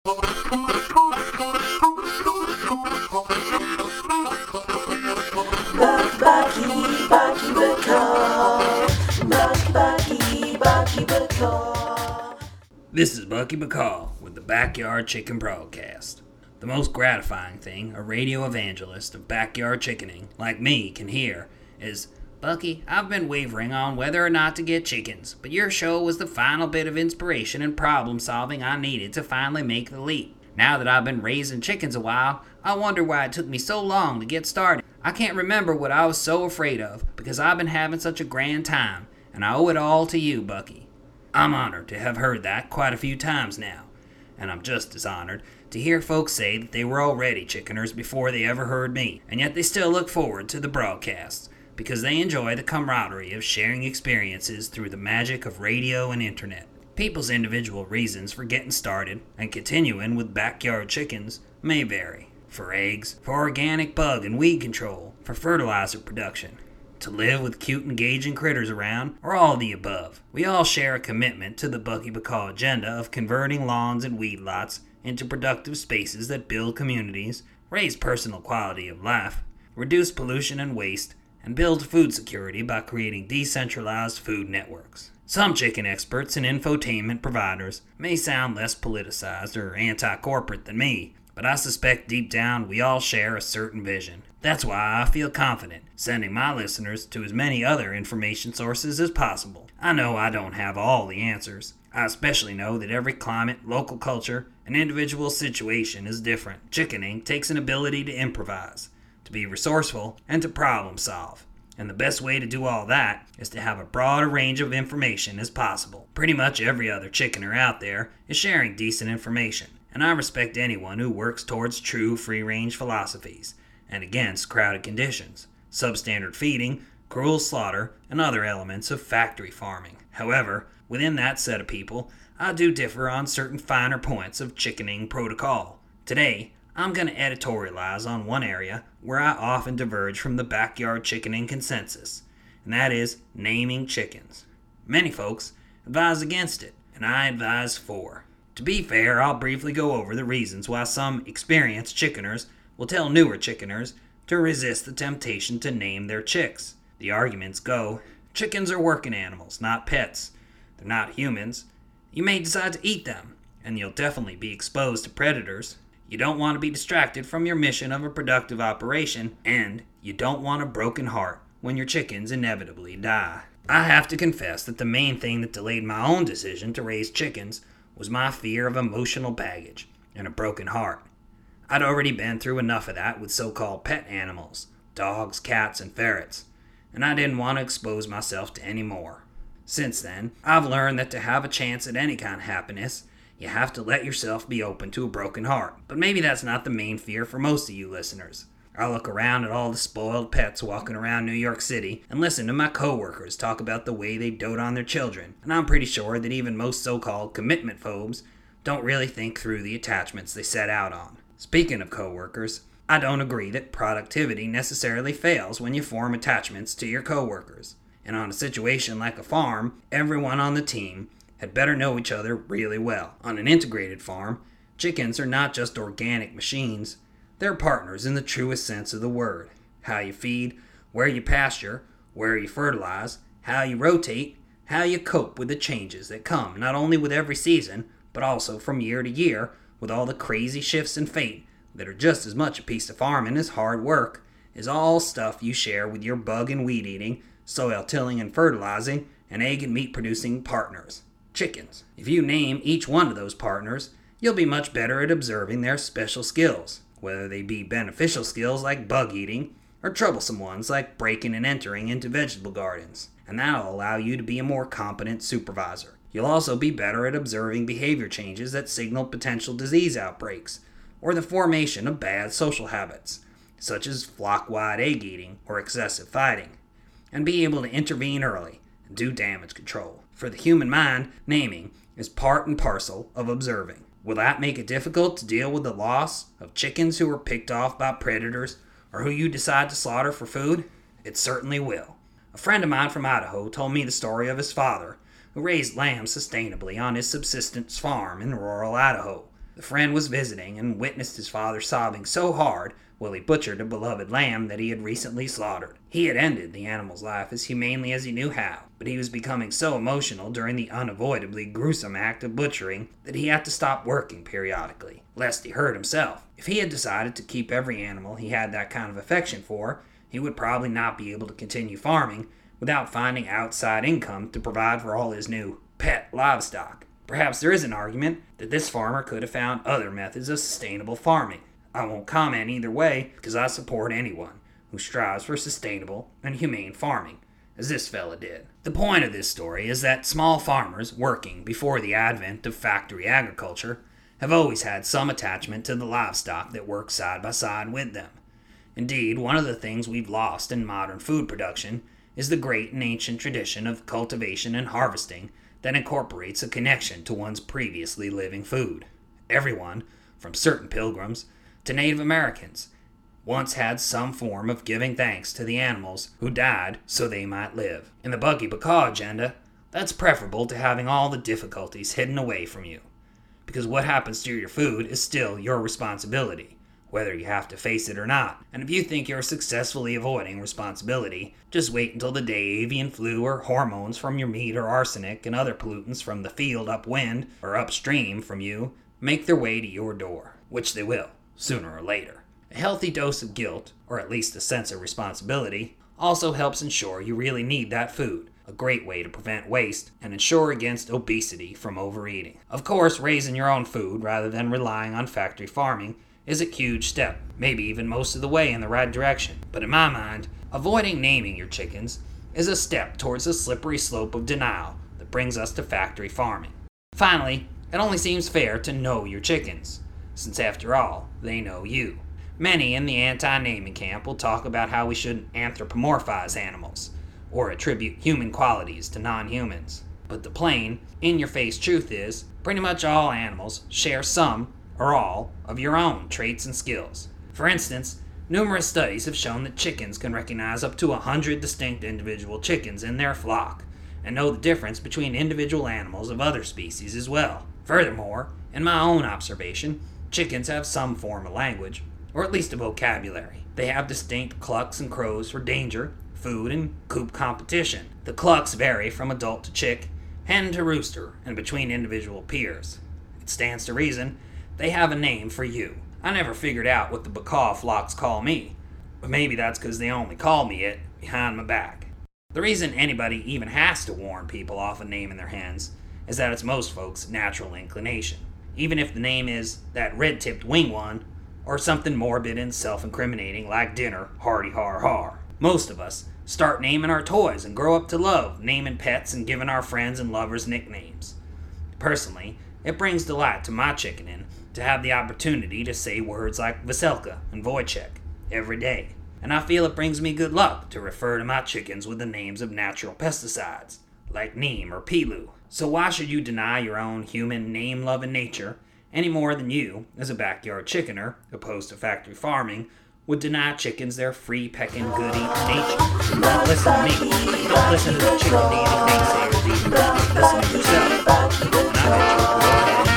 This is Bucky Bacall with the Backyard Chicken Broadcast. The most gratifying thing a radio evangelist of backyard chickening like me can hear is, "Bucky, I've been wavering on whether or not to get chickens, but your show was the final bit of inspiration and problem solving I needed to finally make the leap. Now that I've been raising chickens a while, I wonder why it took me so long to get started. I can't remember what I was so afraid of because I've been having such a grand time, and I owe it all to you, Bucky." I'm honored to have heard that quite a few times now, and I'm just as honored to hear folks say that they were already chickeners before they ever heard me, and yet they still look forward to the broadcasts because they enjoy the camaraderie of sharing experiences through the magic of radio and internet. People's individual reasons for getting started and continuing with backyard chickens may vary. For eggs, for organic bug and weed control, for fertilizer production, to live with cute engaging critters around, or all of the above. We all share a commitment to the Bucky Bacall agenda of converting lawns and weed lots into productive spaces that build communities, raise personal quality of life, reduce pollution and waste, and build food security by creating decentralized food networks. Some chicken experts and infotainment providers may sound less politicized or anti-corporate than me, but I suspect deep down we all share a certain vision. That's why I feel confident sending my listeners to as many other information sources as possible. I know I don't have all the answers. I especially know that every climate, local culture, and individual situation is different. Chickening takes an ability to improvise, to be resourceful, and to problem solve. And the best way to do all that is to have a broad range of information as possible. Pretty much every other chickener out there is sharing decent information, and I respect anyone who works towards true free-range philosophies and against crowded conditions, substandard feeding, cruel slaughter, and other elements of factory farming. However, within that set of people, I do differ on certain finer points of chickening protocol. Today, I'm going to editorialize on one area where I often diverge from the backyard chickening consensus, and that is naming chickens. Many folks advise against it, and I advise for. To be fair, I'll briefly go over the reasons why some experienced chickeners will tell newer chickeners to resist the temptation to name their chicks. The arguments go, chickens are working animals, not pets. They're not humans. You may decide to eat them, and you'll definitely be exposed to predators. You don't want to be distracted from your mission of a productive operation, and you don't want a broken heart when your chickens inevitably die. I have to confess that the main thing that delayed my own decision to raise chickens was my fear of emotional baggage and a broken heart. I'd already been through enough of that with so-called pet animals, dogs, cats, and ferrets, and I didn't want to expose myself to any more. Since then, I've learned that to have a chance at any kind of happiness, you have to let yourself be open to a broken heart. But maybe that's not the main fear for most of you listeners. I look around at all the spoiled pets walking around New York City and listen to my coworkers talk about the way they dote on their children, and I'm pretty sure that even most so-called commitment phobes don't really think through the attachments they set out on. Speaking of coworkers, I don't agree that productivity necessarily fails when you form attachments to your coworkers. And on a situation like a farm, everyone on the team had better know each other really well. On an integrated farm, chickens are not just organic machines, they're partners in the truest sense of the word. How you feed, where you pasture, where you fertilize, how you rotate, how you cope with the changes that come not only with every season, but also from year to year with all the crazy shifts in fate that are just as much a piece of farming as hard work, is all stuff you share with your bug and weed eating, soil tilling and fertilizing, and egg and meat producing partners, chickens. If you name each one of those partners, you'll be much better at observing their special skills, whether they be beneficial skills like bug eating, or troublesome ones like breaking and entering into vegetable gardens, and that'll allow you to be a more competent supervisor. You'll also be better at observing behavior changes that signal potential disease outbreaks, or the formation of bad social habits, such as flock-wide egg eating or excessive fighting, and be able to intervene early and do damage control. For the human mind, naming is part and parcel of observing. Will that make it difficult to deal with the loss of chickens who were picked off by predators or who you decide to slaughter for food? It certainly will. A friend of mine from Idaho told me the story of his father, who raised lambs sustainably on his subsistence farm in rural Idaho. The friend was visiting and witnessed his father sobbing so hard while he butchered a beloved lamb that he had recently slaughtered. He had ended the animal's life as humanely as he knew how, but he was becoming so emotional during the unavoidably gruesome act of butchering that he had to stop working periodically, lest he hurt himself. If he had decided to keep every animal he had that kind of affection for, he would probably not be able to continue farming without finding outside income to provide for all his new pet livestock. Perhaps there is an argument that this farmer could have found other methods of sustainable farming. I won't comment either way because I support anyone who strives for sustainable and humane farming, as this fella did. The point of this story is that small farmers working before the advent of factory agriculture have always had some attachment to the livestock that work side by side with them. Indeed, one of the things we've lost in modern food production is the great and ancient tradition of cultivation and harvesting that incorporates a connection to one's previously living food. Everyone, from certain pilgrims to Native Americans, once had some form of giving thanks to the animals who died so they might live. In the Bucky Bacaw agenda, that's preferable to having all the difficulties hidden away from you, because what happens to your food is still your responsibility, whether you have to face it or not. And if you think you're successfully avoiding responsibility, just wait until the day avian flu or hormones from your meat or arsenic and other pollutants from the field upwind or upstream from you make their way to your door, which they will, sooner or later. A healthy dose of guilt, or at least a sense of responsibility, also helps ensure you really need that food, a great way to prevent waste and ensure against obesity from overeating. Of course, raising your own food rather than relying on factory farming is a huge step, maybe even most of the way in the right direction. But in my mind, avoiding naming your chickens is a step towards the slippery slope of denial that brings us to factory farming. Finally, it only seems fair to know your chickens, since after all, they know you. Many in the anti-naming camp will talk about how we shouldn't anthropomorphize animals, or attribute human qualities to non-humans. But the plain, in-your-face truth is, pretty much all animals share some or all of your own traits and skills. For instance, numerous studies have shown that chickens can recognize up to 100 distinct individual chickens in their flock, and know the difference between individual animals of other species as well. Furthermore, in my own observation, chickens have some form of language, or at least a vocabulary. They have distinct clucks and crows for danger, food, and coop competition. The clucks vary from adult to chick, hen to rooster, and between individual peers. It stands to reason they have a name for you. I never figured out what the Bacaw flocks call me, but maybe that's because they only call me it behind my back. The reason anybody even has to warn people off a name in their hens is that it's most folks' natural inclination, even if the name is that red-tipped wing one, or something morbid and self-incriminating like dinner, hardy har har. Most of us start naming our toys and grow up to love naming pets and giving our friends and lovers nicknames. Personally, it brings delight to my chickening to have the opportunity to say words like Veselka and Wojciech every day. And I feel it brings me good luck to refer to my chickens with the names of natural pesticides, like neem or pilu. So why should you deny your own human name-loving nature any more than you, as a backyard chickener, opposed to factory farming, would deny chickens their free pecking good eating nature? Don't listen to me. Don't listen to the chicken eating naysayers either. Listen to yourself. And I bet you will go ahead and